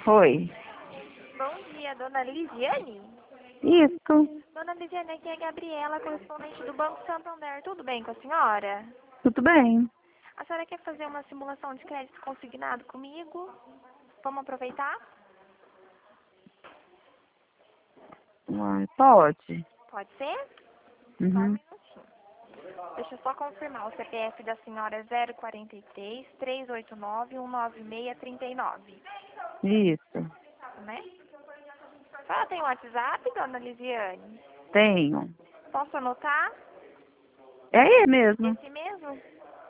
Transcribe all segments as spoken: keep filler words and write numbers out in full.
Oi. Bom dia, dona Lisiane. Isso. Dona Lisiane, aqui é a Gabriela, correspondente do Banco Santander. Tudo bem com a senhora? Tudo bem? A senhora quer fazer uma simulação de crédito consignado comigo? Vamos aproveitar? Uai, pode. Pode ser? Só um Uhum. minutinho. Deixa eu só confirmar. O C P F da senhora é zero quatro três, três oito nove, um nove seis três nove. Isso. Né? A senhora tem WhatsApp, dona Lisiane? Tenho. Posso anotar? É ele mesmo. Esse mesmo?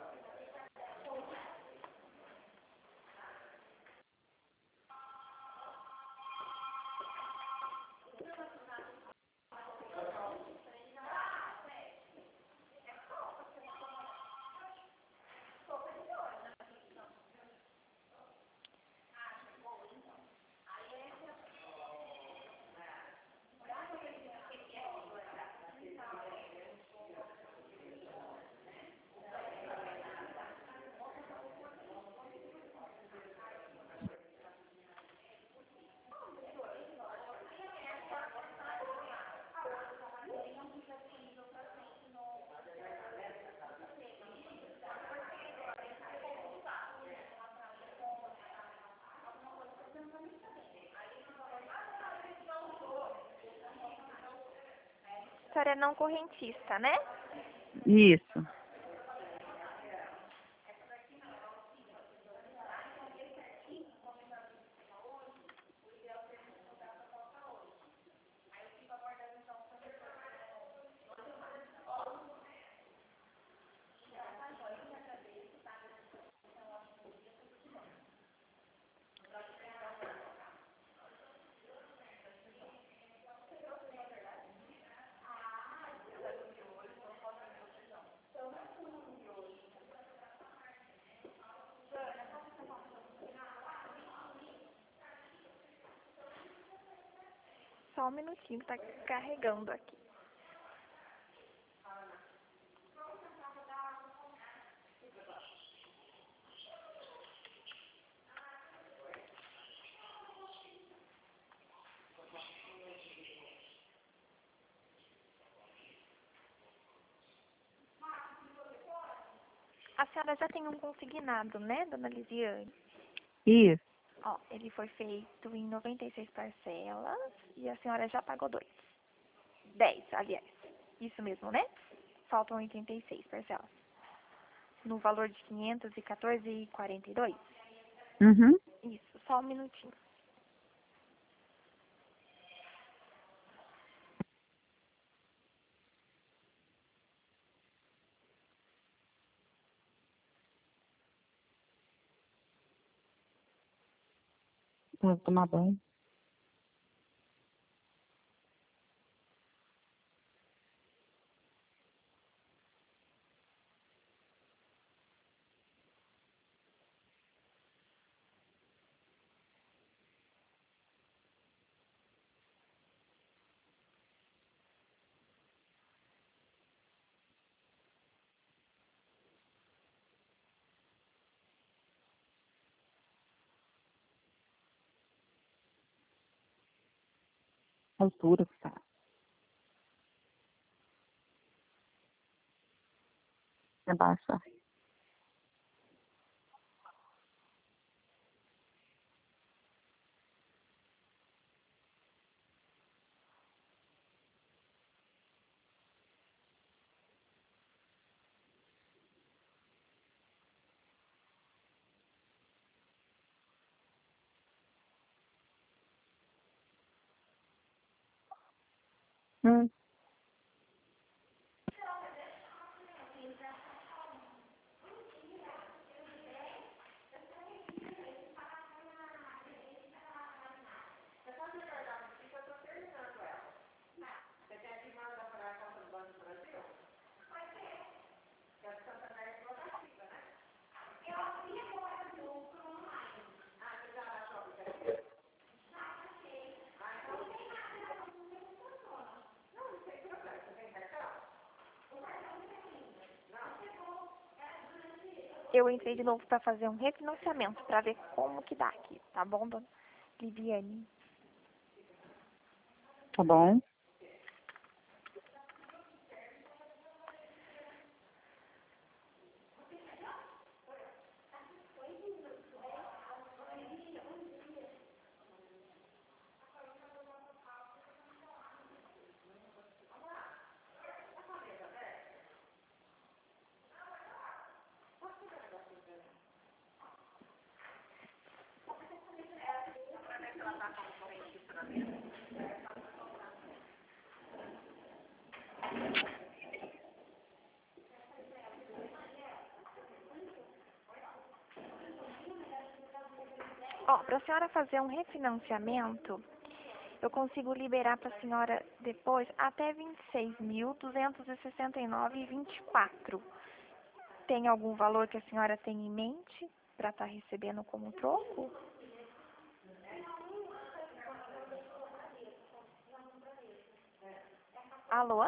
A senhora é não correntista, né? Isso. Só um minutinho, tá carregando aqui. A senhora já tem um consignado, né, dona Lisiane? Isso. Ó, ele foi feito em noventa e seis parcelas e a senhora já pagou dois. dez, aliás. Isso mesmo, né? Faltam oitenta e seis parcelas. No valor de quinhentos e quatorze reais e quarenta e dois. Uhum. Isso, só um minutinho. Vou tomar banho. Altura que tá. Abaixa. Hum. Eu entrei de novo para fazer um refinanciamento, para ver como que dá aqui, tá bom, dona? Liviane. Tá bom. Ó, para a senhora fazer um refinanciamento, eu consigo liberar para a senhora depois até vinte e seis mil duzentos e sessenta e nove reais e vinte e quatro. Tem algum valor que a senhora tem em mente para estar recebendo como troco? Alô?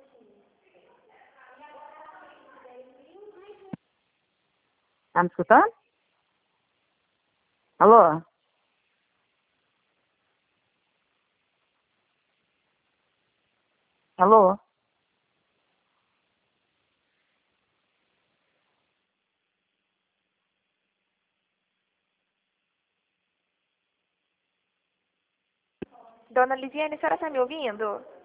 Tá me escutando? Alô? Alô? Dona Liviane, a senhora está me ouvindo?